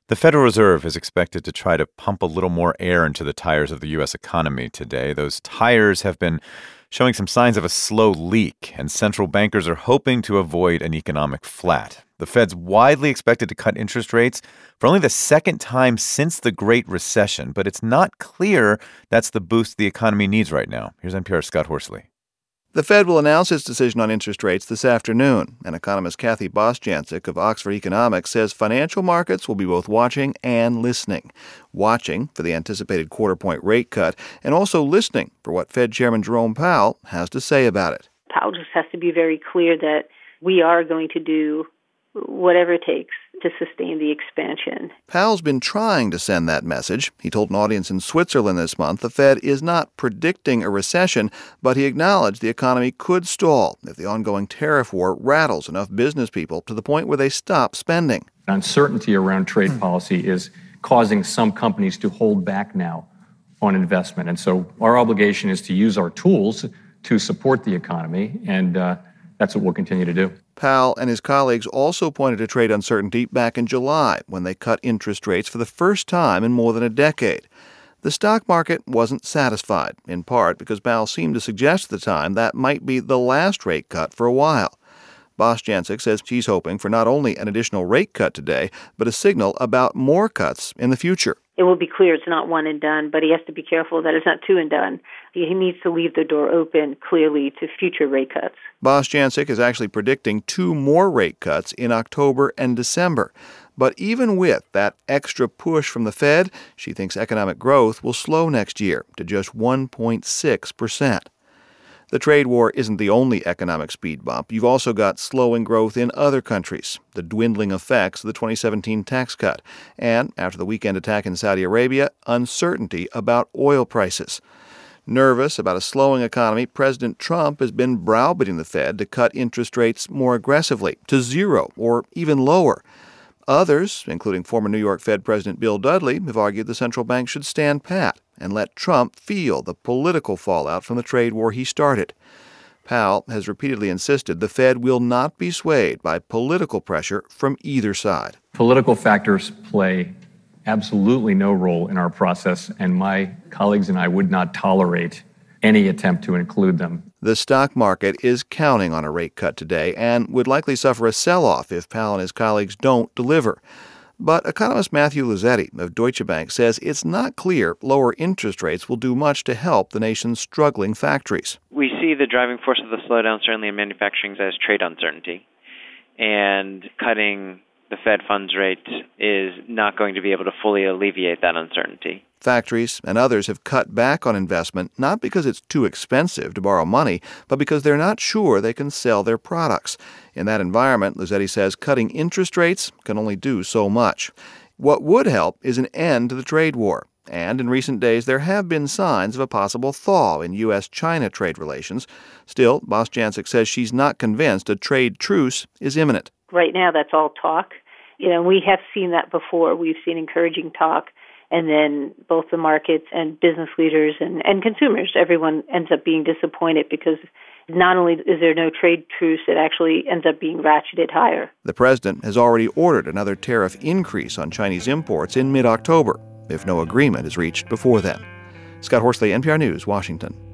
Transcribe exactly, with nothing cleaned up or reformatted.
The Federal Reserve is expected to try to pump a little more air into the tires of the U S economy today. Those tires have been showing some signs of a slow leak, and central bankers are hoping to avoid an economic flat. The Fed's widely expected to cut interest rates for only the second time since the Great Recession, but it's not clear that's the boost the economy needs right now. Here's N P R's Scott Horsley. The Fed will announce its decision on interest rates this afternoon, and economist Kathy Bostjancic of Oxford Economics says financial markets will be both watching and listening. Watching for the anticipated quarter-point rate cut, and also listening for what Fed Chairman Jerome Powell has to say about it. Powell just has to be very clear that we are going to do whatever it takes to sustain the expansion. Powell's been trying to send that message. He told an audience in Switzerland this month the Fed is not predicting a recession, but he acknowledged the economy could stall if the ongoing tariff war rattles enough business people to the point where they stop spending. Uncertainty around trade policy is causing some companies to hold back now on investment. And so our obligation is to use our tools to support the economy, and uh, that's what we'll continue to do. Powell and his colleagues also pointed to trade uncertainty back in July when they cut interest rates for the first time in more than a decade. The stock market wasn't satisfied, in part because Powell seemed to suggest at the time that might be the last rate cut for a while. Bostjancic says she's hoping for not only an additional rate cut today, but a signal about more cuts in the future. It will be clear it's not one and done, but he has to be careful that it's not two and done. He needs to leave the door open clearly to future rate cuts. Bostjancic is actually predicting two more rate cuts in October and December. But even with that extra push from the Fed, she thinks economic growth will slow next year to just one point six percent. The trade war isn't the only economic speed bump. You've also got slowing growth in other countries, the dwindling effects of the twenty seventeen tax cut, and, after the weekend attack in Saudi Arabia, uncertainty about oil prices. Nervous about a slowing economy, President Trump has been browbeating the Fed to cut interest rates more aggressively, to zero or even lower. Others, including former New York Fed President Bill Dudley, have argued the central bank should stand pat and let Trump feel the political fallout from the trade war he started. Powell has repeatedly insisted the Fed will not be swayed by political pressure from either side. Political factors play absolutely no role in our process, and my colleagues and I would not tolerate any attempt to include them. The stock market is counting on a rate cut today and would likely suffer a sell-off if Powell and his colleagues don't deliver. But economist Matthew Luzetti of Deutsche Bank says it's not clear lower interest rates will do much to help the nation's struggling factories. We see the driving force of the slowdown certainly in manufacturing as trade uncertainty, and cutting the Fed funds rate is not going to be able to fully alleviate that uncertainty. Factories and others have cut back on investment, not because it's too expensive to borrow money, but because they're not sure they can sell their products. In that environment, Luzetti says cutting interest rates can only do so much. What would help is an end to the trade war. And in recent days, there have been signs of a possible thaw in U S China trade relations. Still, Bostjancic says she's not convinced a trade truce is imminent. Right now, that's all talk. You know, we have seen that before. We've seen encouraging talk, and then both the markets and business leaders and, and consumers, everyone ends up being disappointed because not only is there no trade truce, it actually ends up being ratcheted higher. The president has already ordered another tariff increase on Chinese imports in mid-October, if no agreement is reached before then. Scott Horsley, N P R News, Washington.